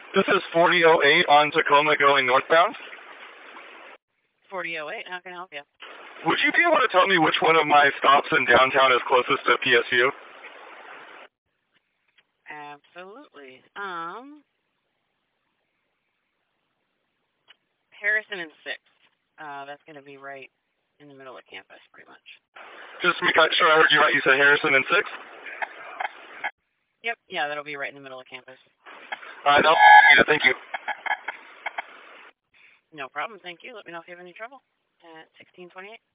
This is 4008 on Tacoma going northbound. 4008, how can I help you? Would you be able to tell me which one of my stops in downtown is closest to PSU? Absolutely. Harrison and 6. That's going to be right in the middle of campus, pretty much. Just to make sure I heard you right, you said Harrison and 6? Yep, yeah, that'll be right in the middle of campus. No, thank you. No problem, thank you. Let me know if you have any trouble at 1628.